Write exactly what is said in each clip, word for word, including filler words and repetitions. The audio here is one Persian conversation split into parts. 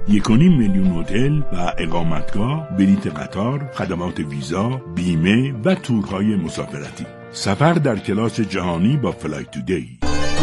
یک و نیم میلیون هتل و اقامتگاه، بلیط قطار، خدمات ویزا، بیمه و تورهای مسافرتی. سفر در کلاس جهانی با فلای تودی.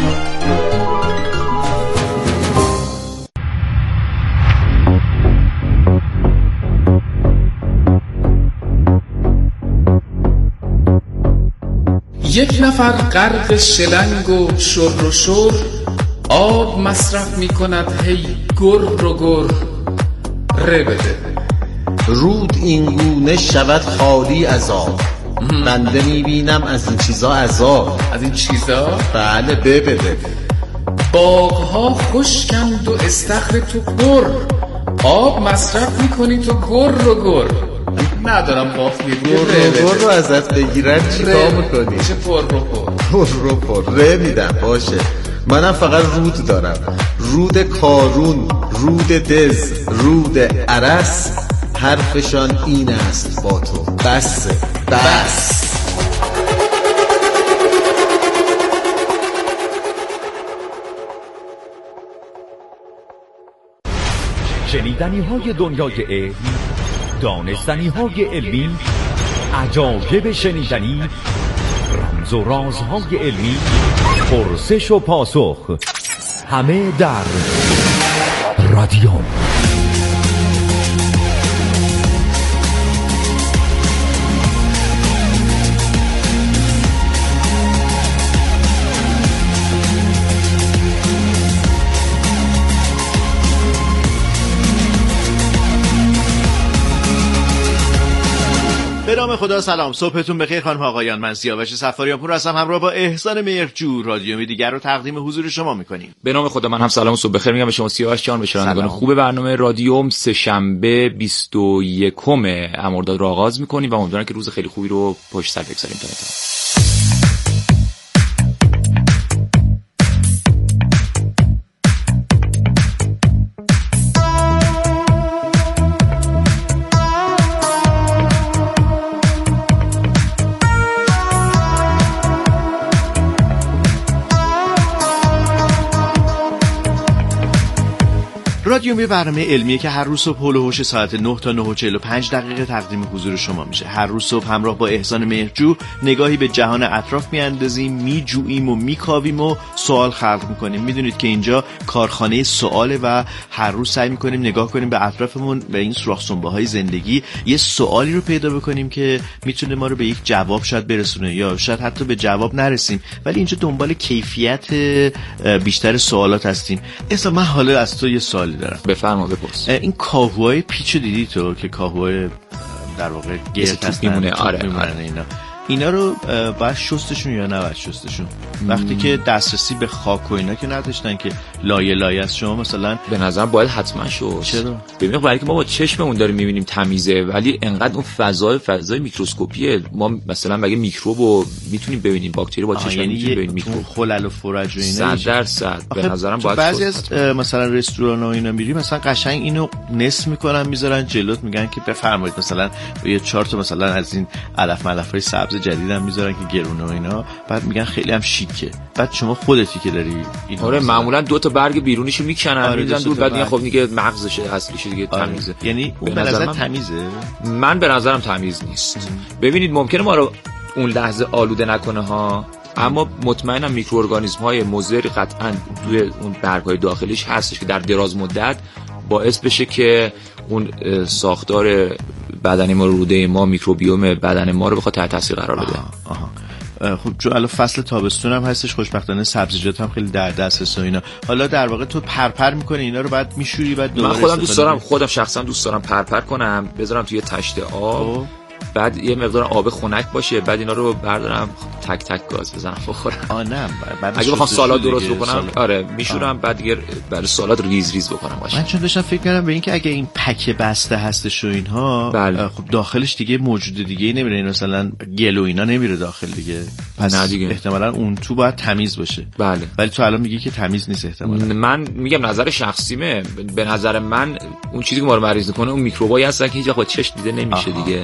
یک نفر غرق شلنگ و شر و شر، آب مصرف می کند هی گر و گر. ره بده. رود اینگونه شود خالی از آب، بنده می بینم از این چیزا عذاب. از این چیزا؟ بله ببده. باغها خشکند و استخر تو پر، آب مصرف می کنی تو گر و گر. ندارم قافیه دیگه. گر و گر رو ازت بگیرن چیکار میکنی؟ چه پر رو پر پر رو پر ره میدم. باشه منم فقط رود دارم، رود کارون، رود دز، رود عرس، حرفشان این است با تو بس بس. شنیدنی های دنیای علم، دانستنی های علمی، عجایب شنیدنی، رمز و رازهای علمی، پرسش و پاسخ، همه در رادیوم. به نام خدا. سلام، صبحتون بخیر خانم آقایان. من سیاوش صفاریان پور هستم، همراه با احسان مهرجو رادیومی دیگر رو تقدیم حضور شما میکنیم. به نام خدا من هم سلام و صبح بخیر میگم به شما سیاوش جان، به شنوندگان خوب برنامه رادیوم. سه شنبه بیست و یکم مرداد رو آغاز میکنیم و امیدوارم که روز خیلی خوبی رو پشت سر بگذاریم. رادیوم یه برنامه علمیه که هر روز صبح هول و هوش ساعت نه تا نه و چهل و پنج دقیقه تقدیم حضور شما میشه. هر روز صبح همراه با احسان مهرجو نگاهی به جهان اطراف میاندازیم، میجوییم و میکاویم و سوال خلق میکنیم. میدونید که اینجا کارخانه سواله و هر روز سعی میکنیم نگاه کنیم به اطرافمون، به این سوراخ سنبه‌های زندگی، یه سوالی رو پیدا بکنیم که میتونه ما رو به یک جواب شاید برسونه یا شاید حتی به جواب نرسیم، ولی اینجا دنبال کیفیت بیشتر سوالات هستیم. اصلا من حالا از تو یه سوالی دارم. بفرما بپرس. این کاهوهای پیچو دیدی تو که کاهوهای در واقع گرد هستن میمونه؟ آره, آره. اینا اینا رو باید شستشون یا نباید شستشون؟ وقتی که دسترسی به خاک و اینا که نداشتن که لایه لایه از شما مثلا به نظرم باید حتما شست. چرا؟ ببینید برای که ما با چشممون داریم میبینیم تمیزه، ولی انقدر اون فضای فضای میکروسکوپیه، ما مثلا مگه میکروب رو میتونیم ببینیم، باکتری با چشم یعنی میتونیم ببینیم، میکروب خلل و فرج و اینا صد درصد به نظرم باید. بعضی از مثلا رستوران و اینا میری مثلا قشنگ اینو نصف میکنن میذارن جلوت، میگن که بفرمایید مثلا یه چهار تا مثلا از این علف ملفای سبز جدیدم میذارن که گرونه و اینا، بعد میگن خیلی هم شیکه. بعد شما خودتی که داری این آره معمولا دو تا برگ بیرونیشو میکنن آره میذارن دور، بعد میگن خب دیگه مغزشه اصلیشه دیگه آره. تمیزه. یعنی اون به نظر تمیزه؟ من به نظرم تمیز نیست. ام. ببینید ممکنه ما رو اون لحظه آلوده نکنه ها، اما مطمئنم میکروارگانیسم های مضر قطعا توی اون برگ‌های داخلیش هستش که در دراز مدت باعث بشه که اون ساختار بدن ما، روده ما، میکروبیوم بدن ما رو بخواد تحت تاثیر قرار بده. آها. خب جو الان فصل تابستون هم هستش، خوشبختانه سبزیجات هم خیلی در دسترس و اینا. حالا در واقع تو پرپر میکنه اینا رو بعد میشوری بعد دوباره؟ من خودم دوست دارم، خودم شخصا دوست دارم پرپر کنم، بذارم توی تشت آب او. بعد یه مقدار آب خنک باشه، بعد اینا رو بردارم تک تک گاز بزنم بخورم. آ نه بعد اگه بخوام سالاد درست بکنم سالاد. آره میشورم، بعد دیگه برای سالاد ریز ریز بکنم باشه. من چون داشتم فکر کردم به این که اگه این پک بسته هستش و اینها بله. خب داخلش دیگه موجود دیگه ای نمیره، مثلا گل و اینا نمیره داخل دیگه، پس نه دیگه. احتمالاً اون تو باید تمیز باشه. بله ولی تو الان میگی که تمیز نیست احتمالاً. من میگم نظر شخصیمه، به نظر من اون چیزی که ما رو مریض میکنه اون میکروبایی هستن که هیچ وقت با چشم دیده نمیشه دیگه. یعنی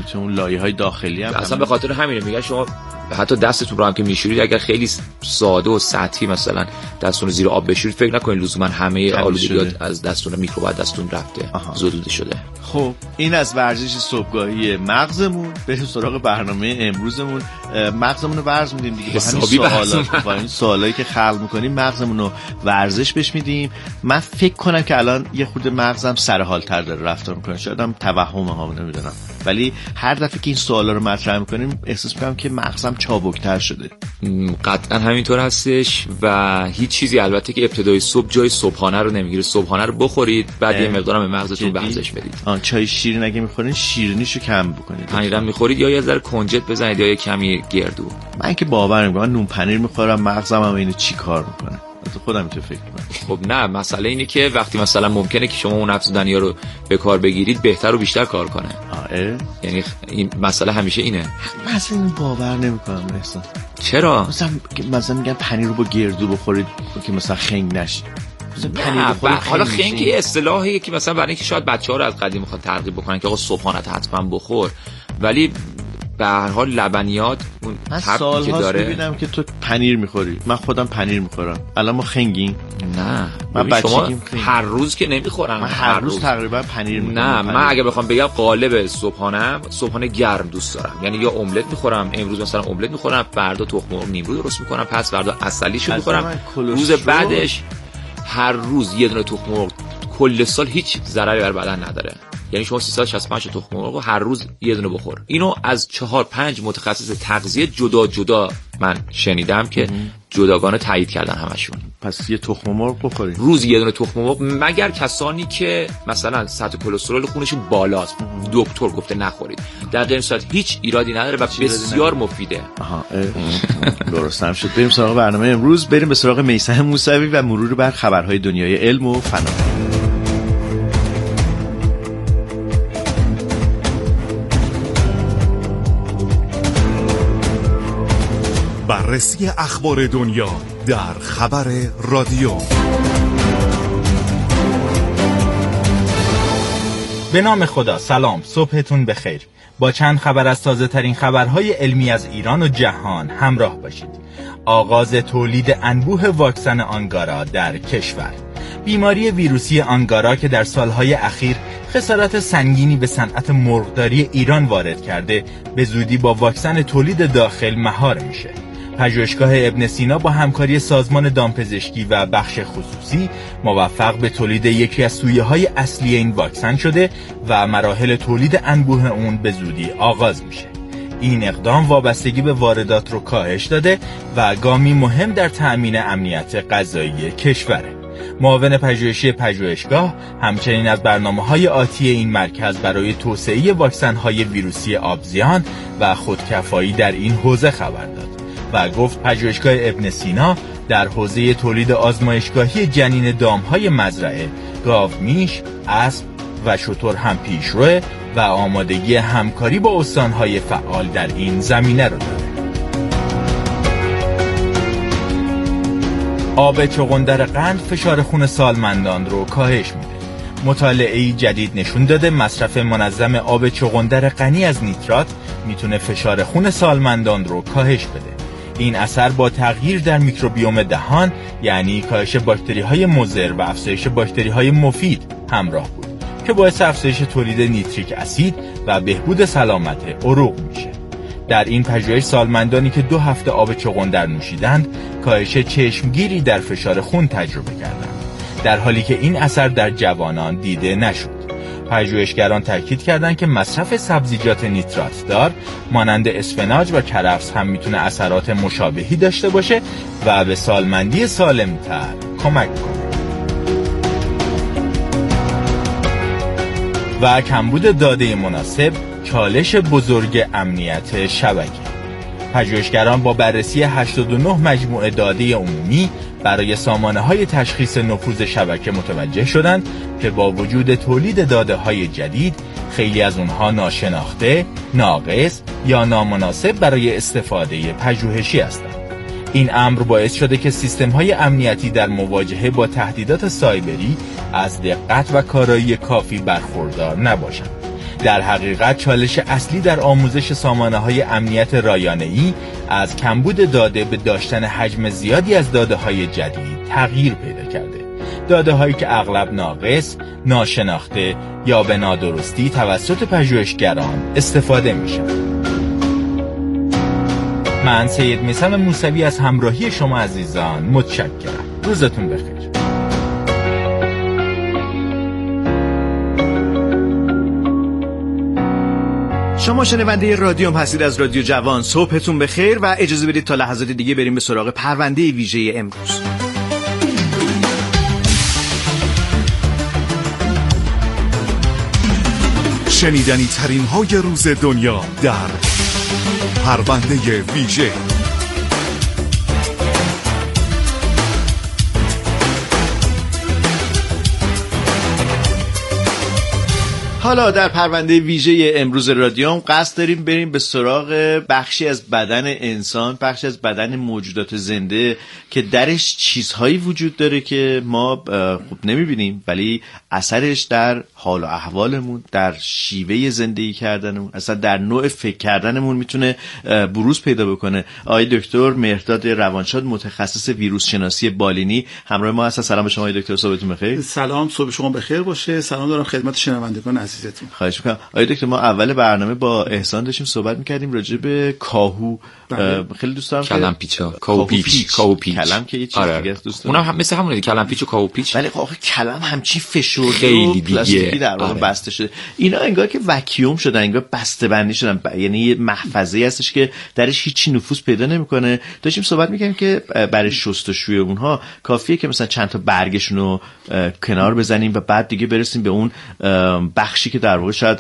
تو اون لایه‌های داخلی هم اصلا به خاطر همینه میگن شما حتی دستتون رو هم که میشورید اگر خیلی ساده و سطحی مثلا دستتون رو زیر آب بشورید فکر نکنید لزوما همه آلودگیات از دستتون میکروبات دستتون رفته زدوده شده. خب این از ورزش صبحگاهی مغزمون. بریم سراغ برنامه امروزمون. مغزمون رو ورز میدیم دیگه با همین سوالات، با این سوالایی که خلق میکنیم مغزمون رو ورزش بهش میدیم. من فکر کنم که الان یه خورده مغزم سر حال‌تر داره رفتار میکنه، شاید هم توهمه ها نمیدونم، ولی هر دفعه که این سوالا رو مطرح میکنیم احساس میکنم که مغزم چابکتر شده. قطعا همینطور هستش و هیچ چیزی البته که ابتدای صبح جای صبحانه رو نمیگیره. صبحانه رو بخورید بعد یه مقدارم به مغزتون ورزش بدید. آن چای شیرین اگه میخورین شیرینیشو کم بکنید. پنیرم میخورید یا یه ذره کنجد بزنید یا یه کمی گردو. من که باور نمیکنم نون پنیر میخورم مغزم هم اینو چیکار میکنه. تو خودم تو فکر کنم. خب نه، مسئله اینه که وقتی مثلا ممکنه که شما اون افزودنی‌ها رو به کار بگیرید بهتر و بیشتر کار کنه. آره یعنی این مسئله همیشه اینه. من اصلا اینو باور نمیکنم احسان. چرا؟ مثلا مثلا میگن پنیر رو با گردو بخورید که مثلا خنگ نشید. نه حالا خنگ اصطلاحیه که مثلا برای اینکه شاید بچه‌ها رو از قدیم میخواد ترغیب بکنن که آقا صبحانه حتما بخور، ولی به هر حال لبنیات اون تبی که داره. میبینم که تو پنیر میخوری، من خودم پنیر میخورم. الان ما خنگیم؟ نه من بچگیم هر روز که نمیخورم. من هر, هر روز, روز تقریبا پنیر میخورم. نه پنیر. من اگه بخوام بگم قالب صبحانه صبحانه گرم دوست دارم، یعنی یا املت میخورم، امروز مثلا املت میخورم، فردا تخم مرغ نیمرو درست میکنم، پس فردا عسلیشو میخورم، روز بعدش هر روز یه دونه تخم مرغ. کل سال هیچ ضرری بر بدن نداره، یعنی شما سیصد و شصت و پنج تخم مرغ هر روز یه دونه بخور. اینو از چهار پنج متخصص تغذیه جدا جدا من شنیدم که جداگانه تایید کردن همشون. پس یه تخم مرغ بخورید روز یه دونه تخم مرغ، مگر کسانی که مثلا سطح کلسترول خونشون بالاست دکتر گفته نخورید. در غیر این صورت هیچ ایرادی نداره و بسیار مفیده. آها درستم شد. بریم سراغ برنامه امروز. بریم به سراغ میثم موسوی و مرور بر خبرهای دنیای علم و فنا. بررسی اخبار دنیا در خبر رادیو. به نام خدا. سلام، صبحتون بخیر. با چند خبر از تازه ترین خبرهای علمی از ایران و جهان همراه باشید. آغاز تولید انبوه واکسن آنگارا در کشور. بیماری ویروسی آنگارا که در سالهای اخیر خسارات سنگینی به صنعت مرغداری ایران وارد کرده، به زودی با واکسن تولید داخل مهار میشه. پژوهشگاه ابن سینا با همکاری سازمان دامپزشکی و بخش خصوصی موفق به تولید یکی از سویه‌های اصلی این واکسن شده و مراحل تولید انبوه اون به زودی آغاز میشه. این اقدام وابستگی به واردات رو کاهش داده و گامی مهم در تأمین امنیت غذایی کشوره. معاون پژوهشی پژوهشگاه همچنین از برنامه‌های آتی این مرکز برای توسعه واکسن‌های ویروسی آبزیان و خودکفایی در این حوزه خبر داد و گفت پژوهشگاه ابن سینا در حوزه تولید آزمایشگاهی جنین دام‌های مزرعه، گاو میش، اسب و شتر هم پیشروه و آمادگی همکاری با استان‌های فعال در این زمینه را دارد. آب چغندر قند فشار خون سالمندان رو کاهش میده. مطالعه‌ای جدید نشون داده مصرف منظم آب چغندر غنی از نیترات میتونه فشار خون سالمندان رو کاهش بده. این اثر با تغییر در میکروبیوم دهان، یعنی کاهش باکتری‌های مضر و افزایش باکتری‌های مفید همراه بود که باعث افزایش تولید نیتریک اسید و بهبود سلامت عروق میشه. در این پژوهش سالمندانی که دو هفته آب چغندر نوشیدند کاهش چشمگیری در فشار خون تجربه کردند، در حالی که این اثر در جوانان دیده نشد. پژوهشگران تاکید کردند که مصرف سبزیجات نیترات دار مانند اسفناج و کرفس هم میتونه اثرات مشابهی داشته باشه و به سالمندی سالمتر کمک کنه. و کمبود داده مناسب چالش بزرگ امنیت شبکه. پژوهشگران با بررسی هشتاد و نه مجموعه داده عمومی برای سامانه‌های تشخیص نفوذ شبکه متوجه شدند که با وجود تولید داده‌های جدید، خیلی از اونها ناشناخته، ناقص یا نامناسب برای استفاده پژوهشی هستند. این امر باعث شده که سیستم‌های امنیتی در مواجهه با تهدیدات سایبری از دقت و کارایی کافی برخوردار نباشند. در حقیقت چالش اصلی در آموزش سامانه‌های امنیت رایانه‌ای از کمبود داده به داشتن حجم زیادی از داده‌های جدید تغییر پیدا کرده. داده‌هایی که اغلب ناقص، ناشناخته یا به نادرستی توسط پژوهشگران استفاده می‌شن. من سید میثم موسوی از همراهی شما عزیزان متشکرم. روزتون بخیر. شما شنونده رادیوم هستید از رادیو جوان. صبحتون بخیر و اجازه بدید تا لحظات دیگه بریم به سراغ پرونده ویژه امروز. شنیدنی ترین های روز دنیا در پرونده ویژه. حالا در پرونده ویژه امروز رادیوم قصد داریم بریم به سراغ بخشی از بدن انسان، بخشی از بدن موجودات زنده که درش چیزهایی وجود داره که ما خوب نمیبینیم ولی اثرش در حال و احوالمون، در شیوه زندگی کردنمون، اصلا در نوع فکر کردنمون میتونه بروز پیدا بکنه. آقای دکتر مهرداد روانشاد، متخصص ویروس شناسی بالینی، همراه ما هستن. سلام به شما آقای دکتر، صبحتون بخیر. سلام، صبح شما بخیر باشه. سلام دارم خدمت شنوندگان عزیزتون. خواهش می‌کنم. آقای دکتر، ما اول برنامه با احسان داشتیم صحبت می‌کردیم راجع به کاهو. خیلی دوست دارم کلم پیچا، کاهو پیچ، کاهو پیچ. کلم که یه چیز آره. دیگه است دوست دارم. اونم هم مثل همونه، کلم پیچ و کاهو پیچ. ولی آخه کلم همچین فشرده خیلی پلاستیکی در واقع آره. بسته شده. اینا انگار که واکیوم شدن، انگار بسته بندی شدن، ب... یعنی یه محفظه‌ای هستش که درش هیچی نفوذ پیدا نمی‌کنه. داشتیم صحبت می‌کردیم که برای شستشوی اونها کافیه که مثلا چند تا برگشون رو کنار بزنیم و بعد دیگه برسیم به اون بخشی که در واقع شاید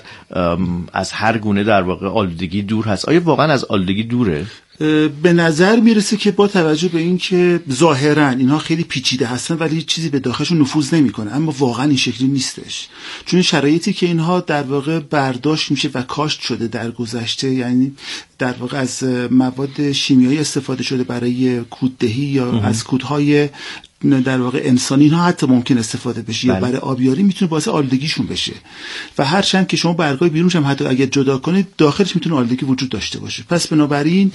از هر گونه در واقع آلودگی دور هست. آیا واقعا از آلودگی دوره؟ به نظر میرسه که با توجه به این که ظاهرا اینها خیلی پیچیده هستن ولی چیزی به داخلشون نفوذ نمیکنه، اما واقعا این شکلی نیستش. چون شرایطی که اینها در واقع برداشت میشه و کاشت شده در گذشته، یعنی در واقع از مواد شیمیایی استفاده شده برای کوددهی یا اه. از کودهای در واقع انسانی، اینها حتی ممکن استفاده بشه بله. یا برای آبیاری میتونه باعث آلودگیشون بشه و هرچند که شما برگای بیرونش هم حتی اگر جدا کنید داخلش میتونه آلودگی وجود داشته باشه. پس بنابراین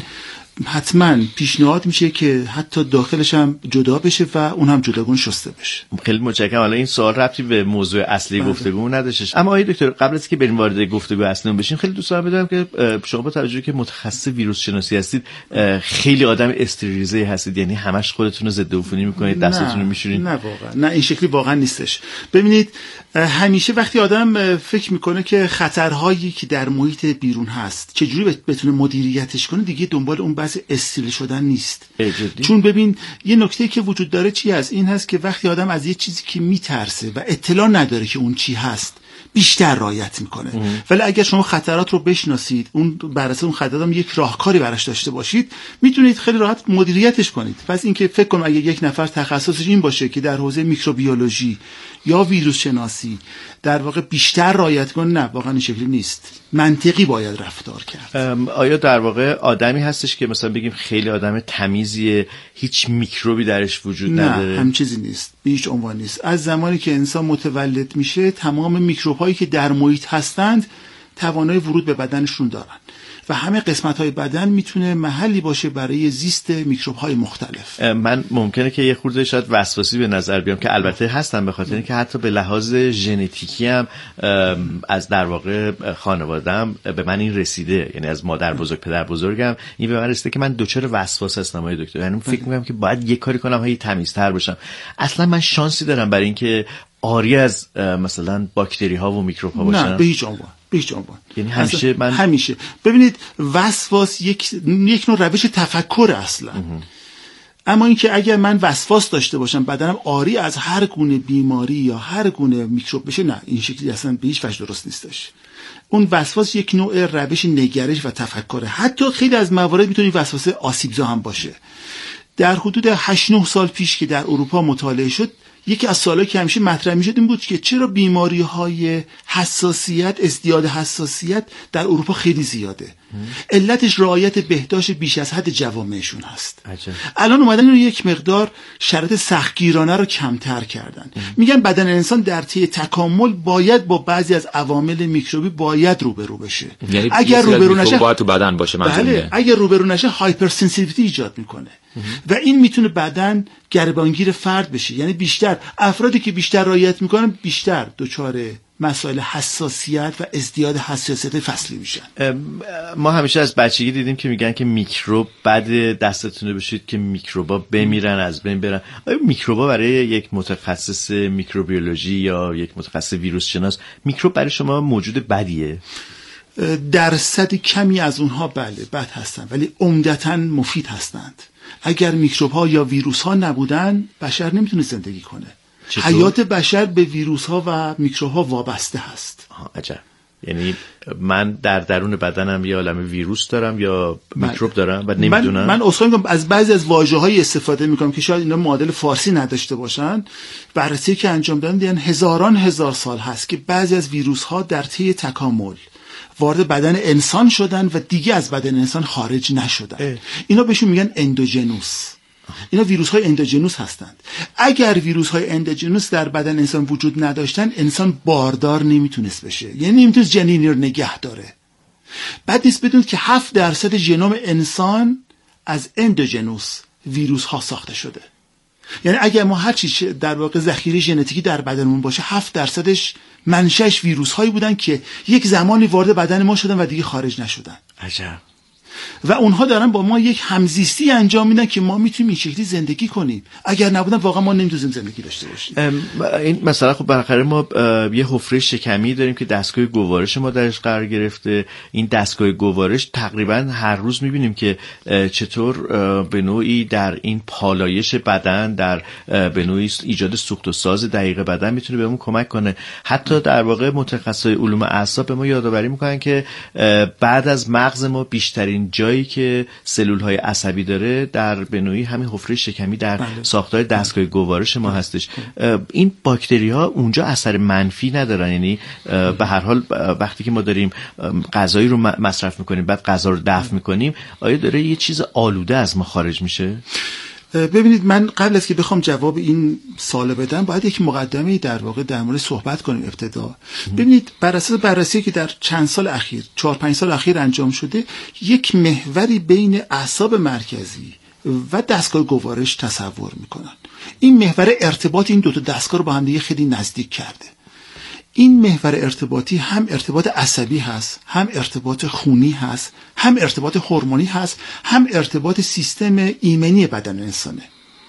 حتما پیشنهاد میشه که حتی داخلش هم جدا بشه و اون هم جداگونه شسته بشه. خیلی متشکرم. حالا این سوال ربطی به موضوع اصلی بله. گفتگو نداشتش، اما آقای دکتر قبل از که بریم وارد گفتگو اصلی بشیم خیلی دوست دارم بدونم که شما با توجه که متخصص ویروس شناسی هستید خیلی آدم استریلیزه هستید، یعنی همش خودتون رو ضد عفونی میکنید، دستتون رو میشورید؟ نه واقعا نه، این شکلی واقعا نیستش. ببینید همیشه وقتی آدم فکر میکنه که خطرهایی که در محیط بیرون هست چجوری بتونه مدیریتش کنه، دیگه دنبال اون بحث استریل شدن نیست. چون ببین یه نکته که وجود داره چی هست، این هست که وقتی آدم از یه چیزی که میترسه و اطلاع نداره که اون چی هست بیشتر رعایت میکنه. ولی اگر شما خطرات رو بشناسید، اون بر اساس اون خطرات هم یک راهکاری براش داشته باشید، میتونید خیلی راحت مدیریتش کنید. پس اینکه فکر کنم اگه یک نفر تخصصش این باشه که در حوزه میکروبیولوژی یا ویروس شناسی در واقع بیشتر رعایت کنه، نه واقعا این شکلی نیست. منطقی باید رفتار کرد. آیا در واقع آدمی هستش که مثلا بگیم خیلی آدم تمیزیه، هیچ میکروبی درش وجود نه، نداره؟ نه هم چیزی نیست، به هیچ عنوان نیست. از زمانی که انسان متولد میشه تمام میکروب هایی که در محیط هستند توانایی ورود به بدنشون دارن و همه قسمت‌های بدن میتونه محلی باشه برای زیست میکروب‌های مختلف. من ممکنه که یه خورده شاید وسواسی به نظر بیام که البته هستم، به خاطر اینکه حتی به لحاظ ژنتیکی هم از در واقع خانواده‌ام به من این رسیده، یعنی از مادر بزرگ پدر بزرگم این به من رسیده که من دچار وسواس هستم آقای دکتر. یعنی فکر می‌کنم که باید یه کاری کنم هی تمیزتر باشم. اصلا من شانسی دارم برای اینکه آری از مثلا باکتری ها و میکروب ها باشن؟ نه به هیچ عنوان، به هیچ عنوان. یعنی همیشه من همیشه ببینید وسواس یک یک نوع روش تفکر اصلا. اما اینکه اگر من وسواس داشته باشم بدنم آری از هر گونه بیماری یا هر گونه میکروب بشه، نه این شکلی اصلا به هیچ وجه درست نیستش. اون وسواس یک نوع روش نگرش و تفکره. حتی خیلی از موارد میتونه وسواس آسیبزا هم باشه. در حدود هشت نه سال پیش که در اروپا مطالعه شد، یکی از سوالایی که همیشه مطرح میشد این بود که چرا بیماری‌های حساسیت، ازدیاد حساسیت در اروپا خیلی زیاده. علتش رعایت بهداشت بیش از حد جوامعشون هست. عجب. الان اومدن اینو یک مقدار شرط سختگیرانه رو کمتر کردن. ام. میگن بدن انسان در طی تکامل باید با بعضی از عوامل میکروبی باید روبرو بشه. یعنی اگر روبرو نشه باید تو بدن باشه. بله، اگر روبرو نشه هایپر سنسیتیویتی ایجاد میکنه و این میتونه بدن گریبانگیر فرد بشه. یعنی بیشتر افرادی که بیشتر رعایت میکنن بیشتر دچار مسائل حساسیت و ازدیاد حساسیت فصلی میشن. ما همیشه از بچگی دیدیم که میگن که میکروب بعد دستتونه بشید که میکروبا بمیرن، از بین برن. آیا میکروبا برای یک متخصص میکروبیولوژی یا یک متخصص ویروس شناس، میکروب برای شما موجود بدیه؟ درصد کمی از اونها بله بد هستن، ولی عمدتاً مفید هستند. اگر میکروب ها یا ویروس ها نبودن بشر نمیتونه زندگی کنه. چطور؟ حیات بشر به ویروس ها و میکروب ها وابسته هست. آه عجب. یعنی من در درون بدنم یا عالمه ویروس دارم یا میکروب دارم و نمیدونم. من من اصلا میگم از بعضی از واژه‌های استفاده میکنم که شاید اینا معادل فارسی نداشته باشن. بررسی که انجام دادن دیدن هزاران هزار سال هست که بعضی از ویروس ها در طی تکامل وارد بدن انسان شدن و دیگه از بدن انسان خارج نشدن. اه. اینا بهشون میگن اندوژنوس. اینا ویروس های اندوژنوس هستند. اگر ویروس های اندوژنوس در بدن انسان وجود نداشتن، انسان باردار نمیتونست بشه، یعنی نمیتونست جنینی رو نگه داره. بعد نیست بدونید که هفت درصد ژنوم انسان از اندوژنوس ویروس ها ساخته شده. یعنی اگر ما هر چی در واقع ذخیره ژنتیکی در بدنمون باشه، هفت درصدش منشأش ویروس هایی بودن که یک زمانی وارد بدن ما شدن و دیگه خارج نشدن. عجب. و اونها دارن با ما یک همزیستی انجام میدن که ما میتونیم این شکلی زندگی کنیم. اگر نبودن واقعا ما نمیتونیم زندگی داشته باشیم. این مثلا خب بالاخره ما یه حفره شکمی داریم که دستگاه گوارش ما درش قرار گرفته. این دستگاه گوارش تقریبا هر روز میبینیم که چطور به نوعی در این پالایش بدن، در به نوعی ایجاد سوخت و ساز دقیق بدن میتونه بهمون کمک کنه. حتی در واقع متخصصای علوم اعصاب به ما یادآوری میکنن که بعد از مغز ما بیشترین جایی که سلول‌های عصبی داره در به نوعی همین حفره شکمی در بله. ساختار دستگاه گوارش ما هستش. این باکتری‌ها اونجا اثر منفی ندارن، یعنی به هر حال وقتی که ما داریم غذایی رو مصرف میکنیم بعد غذا رو دفع میکنیم، آیا داره یه چیز آلوده از ما خارج میشه؟ ببینید، من قبل از که بخوام جواب این سوال بدم باید یک مقدمه در واقع در مورد صحبت کنیم. ابتدا ببینید، بر اساس بررسی که در چند سال اخیر چهار پنج سال اخیر انجام شده، یک محوری بین اعصاب مرکزی و دستگاه گوارش تصور میکنن. این محور ارتباط این دو تا دستگاه رو با هم دیگه خیلی نزدیک کرده. این محور ارتباطی هم ارتباط عصبی هست، هم ارتباط خونی هست، هم ارتباط هورمونی هست، هم ارتباط سیستم ایمنی بدن انسانه.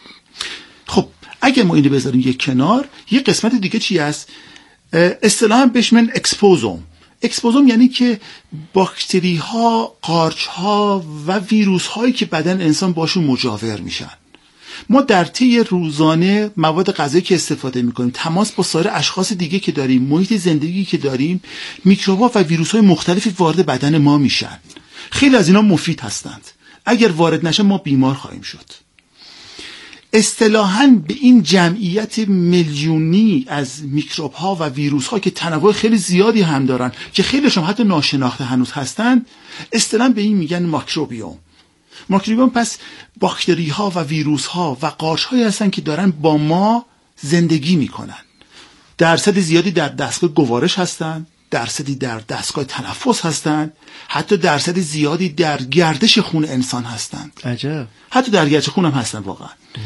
خب اگه ما اینو بذاریم یک کنار، یه قسمت دیگه چی هست؟ اصطلاحاً بهش میگن اکسپوزوم. اکسپوزوم یعنی که باکتری ها، قارچ ها و ویروس هایی که بدن انسان باشون مجاور میشن. ما در طی روزانه مواد غذایی که استفاده میکنیم، تماس با سایر اشخاص دیگه که داریم، محیط زندگی که داریم، میکروب‌ها و ویروس‌های مختلفی وارد بدن ما میشن. خیلی از اینا مفید هستند. اگر وارد نشن ما بیمار خواهیم شد. اصطلاحاً به این جمعیت میلیونی از میکروب‌ها و ویروس‌ها که تنوع خیلی زیادی هم دارن که خیلیشون حتی ناشناخته هنوز هستند، اصطلاحاً به این میگن ماکروبیوم. ماکروبیوم پس باکتری ها و ویروس ها و قارچ هایی هستن که دارن با ما زندگی میکنن. درصد زیادی در دستگاه گوارش هستن، درصدی در دستگاه تنفس هستن، حتی درصد زیادی در گردش خون انسان هستن. عجب. حتی در گردش خون هم هستن واقعا.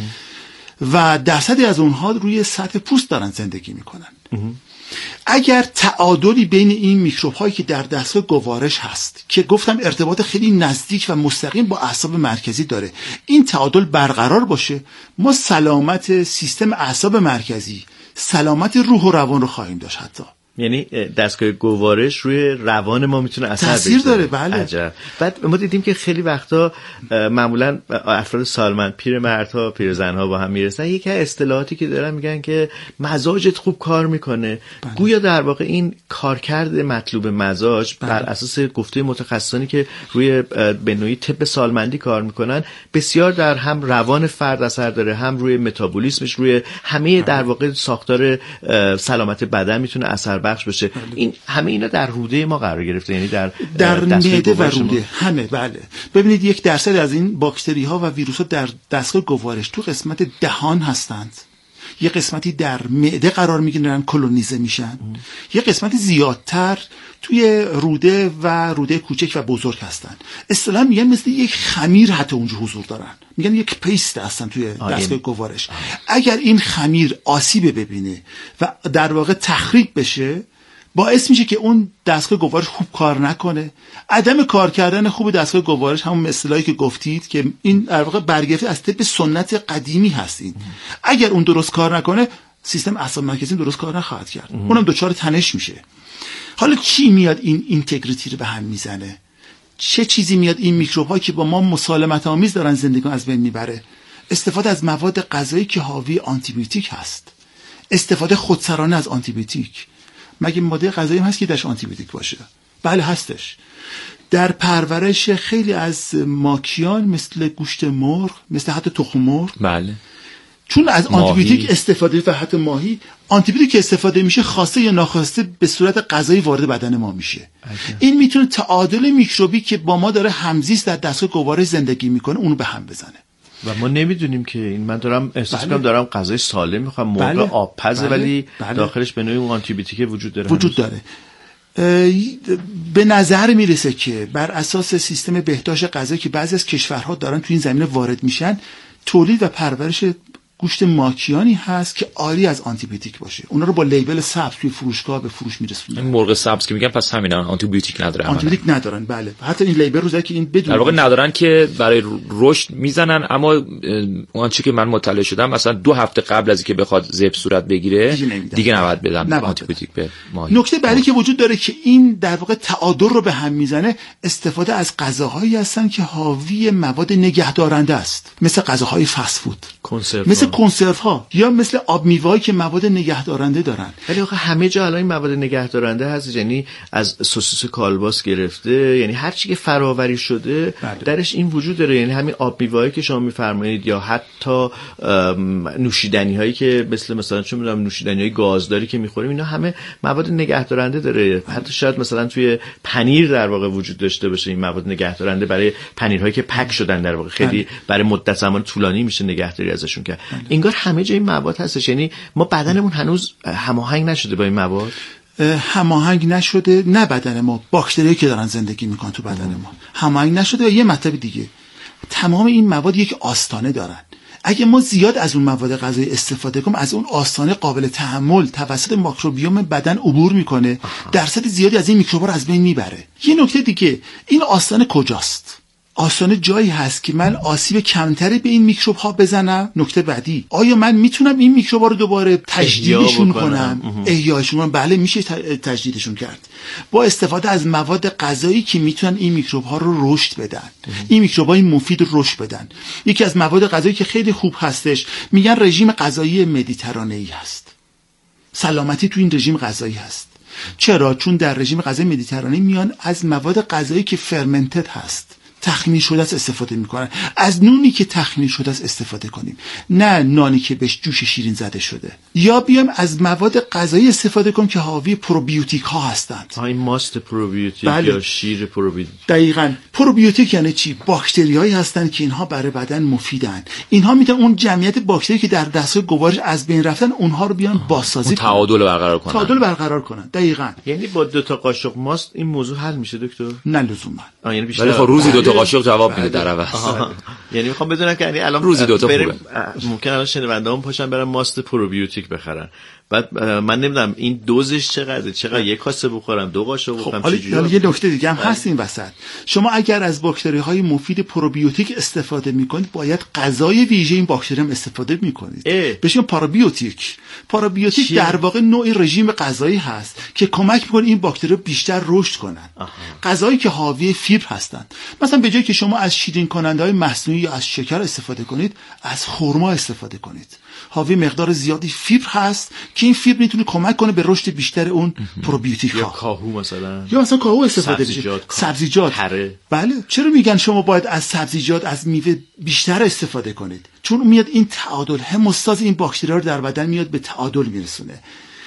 و درصدی از اونها روی سطح پوست دارن زندگی میکنن. اگر تعادلی بین این میکروب هایی که در دستگاه گوارش هست که گفتم ارتباط خیلی نزدیک و مستقیم با اعصاب مرکزی داره، این تعادل برقرار باشه، ما سلامت سیستم اعصاب مرکزی، سلامت روح و روان رو خواهیم داشت. حتی یعنی دستگاه گوارش روی روان ما میتونه اثر تاثیر داره. بله. عجب. بعد ما دیدیم که خیلی وقتا معمولا افراد سالمند، پیرمردها، پیرزنها با هم میرسن، یکی از اصطلاحاتی که دارن میگن که مزاجت خوب کار میکنه. بله. گویا در واقع این کارکرد مطلوب مزاج بله. بر اساس گفته متخصصانی که روی به نوعی طب سالمندی کار میکنن، بسیار در هم روان فرد اثر داره، هم روی متابولیسمش، روی همه بله. در واقع ساختار سلامت بدن میتونه اثر بخش بشه. این همه اینا در روده ما قرار گرفته، یعنی در در معده و روده همه. بله ببینید یک درصد از این باکتری ها و ویروس ها در دستگاه گوارش تو قسمت دهان هستند، یه قسمتی در معده قرار میگیرن کلونیزه میشن، یه قسمتی زیادتر توی روده و روده کوچک و بزرگ هستن. اصطلاحاً میگن مثل یک خمیر حتی اونجا حضور دارن، میگن یک پیست هستن توی دستگاه گوارش. اگر این خمیر آسیب ببینه و در واقع تخریب بشه، باعث میشه که اون دستگاه گوارش خوب کار نکنه. عدم کار کردن خوب دستگاه گوارش همون اصطلاحی که گفتید که این در واقع برگرفته از طب سنت قدیمی هستین. اگر اون درست کار نکنه، سیستم اعصاب مرکزی درست کار نخواهد کرد، اونم دچار تنش میشه. حالا چی میاد این اینتگریتی رو به هم میزنه؟ چه چیزی میاد این میکروب ها که با ما مسالمت آمیز دارن زندگی از بین میبره؟ استفاده از مواد غذایی که حاوی آنتی بیوتیک هست، استفاده خودسرانه از آنتی بیوتیک. مگه ماده غذایی هست که درش آنتی بیوتیک باشه؟ بله هستش. در پرورش خیلی از ماکیان مثل گوشت مرغ، مثل حتی تخم مرغ، بله، چون از آنتی بیوتیک استفاده و حتی ماهی، آنتی بیوتیک که استفاده میشه خواسته یا ناخواسته به صورت غذایی وارد بدن ما میشه. عجب. این میتونه تعادل میکروبی که با ما داره همزیست در دستگاه گوارش زندگی میکنه اونو به هم بزنه. و ما نمیدونیم که این، من دارم احساس کنم بله. دارم غذای سالم میخوام، مرغ بله. آبپزه بله. ولی بله. داخلش به نوعی آنتی بیوتیک وجود داره وجود داره. به نظر میرسه که بر اساس سیستم بهداشت غذایی که بعضی از کشورها دارن تو این زمینه وارد میشن، تولید و پرورش گوشت ماکیانی هست که عاری از آنتی بیوتیک باشه. اونا رو با لیبل سبز توی فروشگاه به فروش میرسونن. این مرغ سبز که میگن پس همینا آنتی بیوتیک نداره. آنتی بیوتیک ندارن بله. حتی این لیبل رو زده که این بدون در واقع ندارن که برای رشد میزنن، اما اون چیزی که من مطالعه شدم مثلا دو هفته قبل از اینکه بخواد ذبح صورت بگیره دیگه نباید بدن آنتی بیوتیک به ماهی. نکته بعدی که وجود داره که این در واقع تعادل رو به هم میزنه، استفاده از غذاهایی هستن که حاوی مواد نگهدارنده است، مثل غذاهای فست فود، مثل کنسرو ها، یا مثل آب میوه‌ای که مواد نگهدارنده دارن. ولی آخه همه جا الان این مواد نگهدارنده هست، یعنی از سوسیس کالباس گرفته، یعنی هر چی که فراوری شده بله. درش این وجود داره. یعنی همین آب میوه‌ای که شما میفرمایید یا حتی نوشیدنی هایی که مثل مثلا چون میدونم نوشیدنی های گازداری که میخوریم، اینا همه مواد نگهدارنده داره. حتی شاید مثلا توی پنیر در واقع وجود داشته باشه این مواد نگهدارنده برای پنیرهایی که پک شدن، در واقع خیلی بله. برای مدت زمان طولانی میشه نگهداری ازشون کرد. بله. انگار همه جای این مواد هستش، یعنی ما بدنمون هنوز هماهنگ نشده با این مواد. هماهنگ نشده، نه بدن ما، باکتریایی که دارن زندگی میکنن تو بدن ما هماهنگ نشده. و یه مطلب دیگه، تمام این مواد یک آستانه دارن. اگه ما زیاد از اون مواد غذایی استفاده کنیم، از اون آستانه قابل تحمل توسط ماکروبیوم بدن عبور میکنه، درصد زیادی از این میکروبا رو از بین میبره. یه نکته دیگه، این آستانه کجاست؟ آستانه جایی هست که من آسیب کمتری به این میکروب ها بزنم. نکته بعدی، آیا من میتونم این میکروب ها رو دوباره تجدیدشون کنم، احیایشون کنم؟ بله میشه تجدیدشون کرد با استفاده از مواد غذایی که میتونن این میکروب ها رو رشد بدن، این میکروب های مفید رو رشد بدن. یکی از مواد غذایی که خیلی خوب هستش، میگن رژیم غذایی مدیترانه‌ای هست. سلامتی تو این رژیم غذایی هست. چرا؟ چون در رژیم غذایی مدیترانه‌ای میان از مواد غذایی که فرمنتد هست، تخمیر شده است استفاده میکنن. از نونی که تخمیر شده است استفاده کنیم، نه نانی که بهش جوش شیرین زده شده. یا بیام از مواد غذایی استفاده کنیم که حاوی پروبیوتیک ها هستند. این ماست پروبیوتیک بله. یا شیر پروبیوتیک. دقیقاً. پروبیوتیک یعنی چی؟ باکتریایی هستند که اینها برای بدن مفیدن. اینها میتونن اون جمعیت باکتری که در دستگاه گوارش از بین رفتن، اونها رو بیان بازسازی کنن، تعادل برقرار کنن. تعادل برقرار کنن. دقیقاً. یعنی با دو تا قاشق ماست این موضوع حل میشه دکتر؟ نه لزوما. یعنی بیشتر خب روزی دو تا قاشق جواب میده در عوض. یعنی میخوام بدونم که یعنی الان روزی دو تا خوبه. ممکن الان شنوندهام پاشن برن ماست پروبیوتیک بخرن. بعد من نمیدونم این دوزش چقدره، چقدر یک کاسه بخورم، دو قاشق بخورم، خب چجوری؟ حالا یه نکته دیگه هم هست این وسط. شما اگر از باکتری های مفید پروبیوتیک استفاده میکنید، باید غذای ویژه این باکتری هم استفاده میکنید. بهش میگن پروبیوتیک. پروبیوتیک چیه؟ در واقع نوعی رژیم غذایی هست که کمک میکنه این باکتری رو بیشتر رشد کنن. غذایی که حاوی فیبر هستند. مثلا به جای که شما از شیرین کننده های مصنوعی یا از شکر استفاده کنید، از خرما استفاده کنید. حاوی مقدار زیادی فیبر هست که این فیبر میتونه کمک کنه به رشد بیشتر اون پروبیوتیک ها. یا کاهو مثلا، یا مثلا کاهو استفاده بشه. سبزیجات. هره. بله. چرا میگن شما باید از سبزیجات، از میوه بیشتر استفاده کنید؟ چون میاد این تعادل، هموستاز این باکتری رو در بدن میاد به تعادل میرسونه.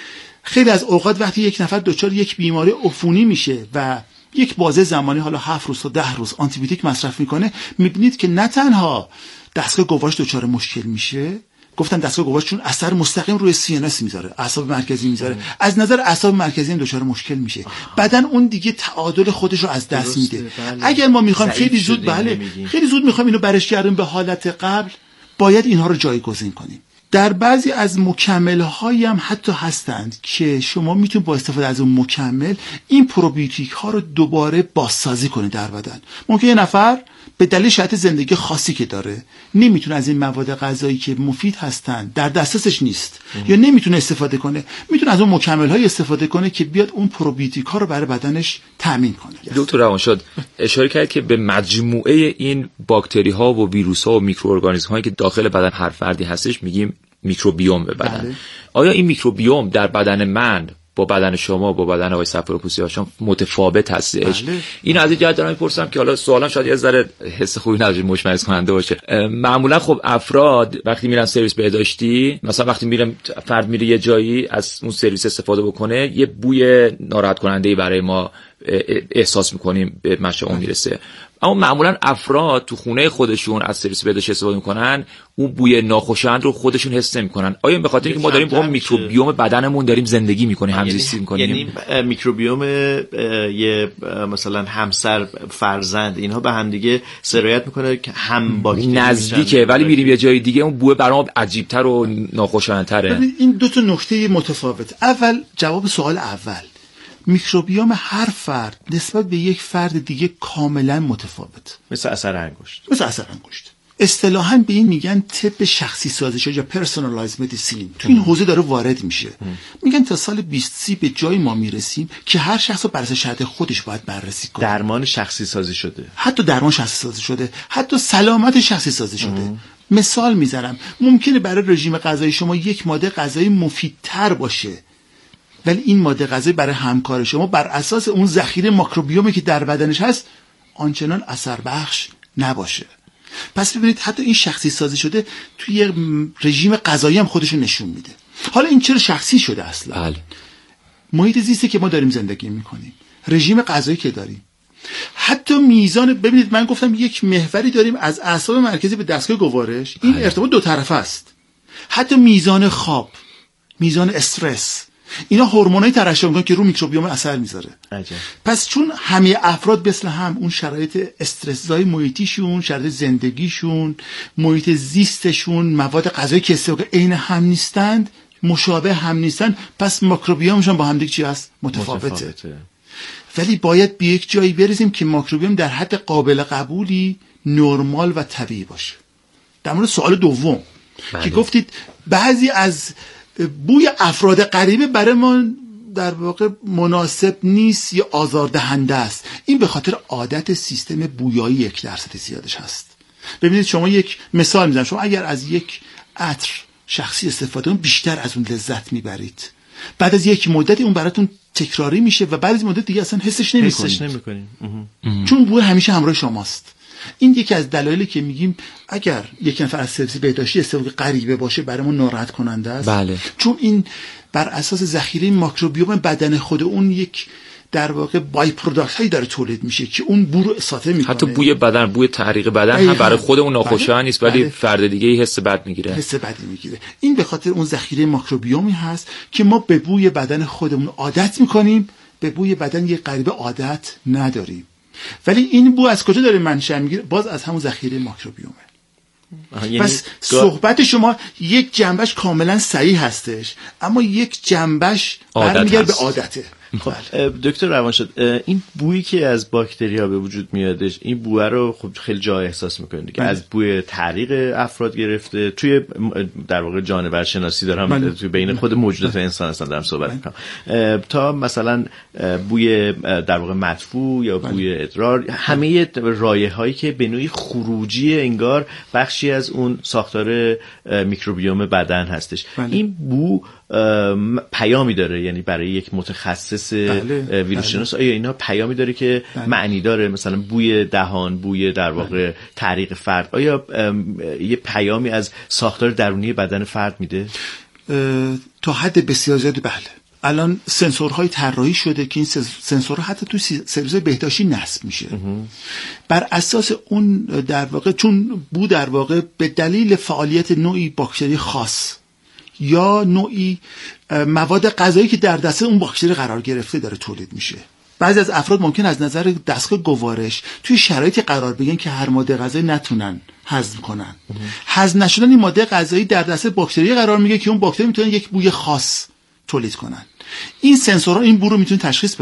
خیلی از اوقات وقتی یک نفر دچار یک بیماری عفونی میشه و یک بازه زمانی حالا هفت روز تا ده روز آنتی بیوتیک مصرف میکنه، میبینید که نه تنها دستگاه گوارش دچار مشکل میشه، گفتن دستگاه گوارش چون اثر مستقیم روی سی ان اس میذاره، اعصاب مرکزی میذاره، از نظر اعصاب مرکزی هم دچار مشکل میشه. بدن اون دیگه تعادل خودش رو از دست میده. بله. اگر ما میخوایم خیلی زود بله خیلی زود میخوایم اینو برش گردیم به حالت قبل، باید اینها رو جایگزین کنیم. در بعضی از مکمل‌هایی هم حتی هستند که شما میتونید با استفاده از اون مکمل این پروبیوتیک ها رو دوباره بازسازی کنید در بدن. ممکنه یه نفر به دلیل شرایط زندگی خاصی که داره نمیتونه از این مواد غذایی که مفید هستن در دسترسش نیست ام. یا نمیتونه استفاده کنه، میتونه از اون مکمل‌های استفاده کنه که بیاد اون پروبیوتیک ها رو برای بدنش تامین کنه. دکتر روانشاد اشاره کرد که به مجموعه این باکتری ها و ویروس ها و میکروارگانیسم هایی که داخل بدن هر فردی هستش میگیم میکروبیوم به بدن. بله. آیا این میکروبیوم در بدن من با بدن شما با بدن آقای صفراپوسی هاشم متفاوت هستش؟ بله. این از این جهت دارم میپرسم که حالا سوالم شاید یه ذره حس خوبی نداره، مشمئز کننده باشه. معمولا خب افراد وقتی میرن سرویس بهداشتی، مثلا وقتی میرم فرد میره یه جایی از اون سرویس استفاده بکنه، یه بوی ناراحت کننده برای ما احساس میکنیم به مشت اون میرسه، اما معمولا افراد تو خونه خودشون از سرویس بهداشتی استفاده میکنن، اون بوی ناخوشایند رو خودشون حس نمیکنن. آیا به خاطر اینکه ما داریم با اون میکروبیوم بدنمون داریم زندگی میکنیم، همزیستی میکنیم؟ یعنی میکروبیوم یه مثلا همسر فرزند اینها به هم دیگه سرایت میکنه که هم باکتری نزدیکه، ولی میریم یه جای دیگه اون بوی برام عجیب‌تر و ناخوشایندتره. این دو تا نکته متفاوت. اول جواب سوال اول، میکروبیوم هر فرد نسبت به یک فرد دیگه کاملا متفاوت. مثل اثر انگشت. مثل اثر انگشت. اصطلاحاً به این میگن طب شخصی سازی شده یا پرسونالایز مدیسین. تو این حوزه داره وارد میشه. ام. میگن تا سال بیست سی به جای ما میرسیم که هر شخص رو بر اساس شرط خودش باید بررسی کنه. درمان شخصی سازی شده. حتی درمان شخصی سازی شده، حتی سلامت شخصی سازی شده. ام. مثال میزنم، ممکنه برای رژیم غذایی شما یک ماده غذایی مفیدتر باشه، ولی این ماده غذایی برای همکار شما بر اساس اون ذخیره ماکروبیومی که در بدنش هست آنچنان اثر بخش نباشه. پس ببینید حتی این شخصی سازی شده توی رژیم غذایی هم خودشو نشون میده. حالا این چرا شخصی شده اصلا؟ بله. محیط زیستی که ما داریم زندگی میکنیم، رژیم غذایی که داریم، حتی میزان، ببینید من گفتم یک محوری داریم از اعصاب مرکزی به دستگاه گوارش، این بله. ارتباط دو طرفه است. حتی میزان خواب، میزان استرس، اینا هورمونای ترشح میکنن که رو میکروبیوم اثر میذاره. عجب. پس چون همه افراد مثل هم اون شرایط استرس‌زای محیطیشون، شرایط زندگیشون، محیط زیستشون، مواد غذایی که استفاده عین هم نیستند، مشابه هم نیستن، پس میکروبیومشون با هم دیگه چی هست؟ متفاوته. متفاوته. ولی باید به یک جایی برسیم که میکروبیوم در حد قابل قبولی نرمال و طبیعی باشه. در مورد سوال دوم بله. که گفتید بعضی از بوی افراد غریبه برای ما در واقع مناسب نیست یا آزاردهنده است، این به خاطر عادت سیستم بویایی یک درصد زیادش هست. ببینید شما یک مثال میزنم، شما اگر از یک عطر شخصی استفاده کنید بیشتر از اون لذت میبرید، بعد از یک مدتی اون براتون تکراری میشه و بعد از مدت دیگه اصلا حسش نمیکنید. حسش نمیکنید چون بوی همیشه همراه شماست. این یکی از دلایلی که میگیم اگر یک نفر از سرویس بهداشتی استفاده غریبه باشه برامون ناراحت کننده است. بله. چون این بر اساس ذخیره ماکروبیوم بدن خود اون یک در واقع بای پروداکت هایی داره تولید میشه که اون بو رو اساطه میکنه. حتی بوی بدن، بوی تحریق بدن هم برای خود اون ناخوشایند نیست، ولی بله. فرد دیگه ای حس بد میگیره. حس بدی میگیره. این به خاطر اون ذخیره ماکروبیومی هست که ما به بوی بدن خودمون عادت میکنیم، به بوی بدن یک غریبه عادت نداریم. ولی این بو از کجا داره منشأ میگیره؟ باز از همون ذخیره ماکروبیومه. یعنی پس صحبت شما یک جنبش کاملا صحیح هستش، اما یک جنبش برمیگرده به عادته. خب دکتر روانشاد، این بویی که از باکتریا به وجود میادش، این بوی رو خب خیلی جا احساس میکنید که از بوی تعریق افراد گرفته، توی در واقع جانور شناسی دارم من... توی بین خود موجودات من... انسان هستن دارم صحبت میکنم، تا مثلا بوی در واقع مدفوع یا من... بوی ادرار، همه رایحه‌هایی که به نوعی خروجی انگار بخشی از اون ساختار میکروبیوم بدن هستش. من... این بو پیامی داره، یعنی برای یک متخصص بله، ویروس شناس بله. آیا اینا پیامی داره که بله. معنی داره؟ مثلا بوی دهان، بوی در واقع بله. تعریق فرد، آیا یه پیامی از ساختار درونی بدن فرد میده؟ تا حد بسیار زیادی بله. الان سنسورهای طراحی شده که این سنسورها حتی تو سرویس بهداشتی نصب میشه. بر اساس اون در واقع چون بو در واقع به دلیل فعالیت نوعی باکتری خاص یا نوعی مواد غذایی که در دسته اون باکتری قرار گرفته داره تولید میشه. بعضی از افراد ممکن از نظر دستگاه گوارش توی شرایطی قرار بگیرن که هر ماده غذایی نتونن هضم کنن. هضم نشدن این ماده غذایی در دسته باکتری قرار میگیره که اون باکتری میتونه یک بوی خاص تولید کنن. این سنسورها این بو رو میتونه تشخیص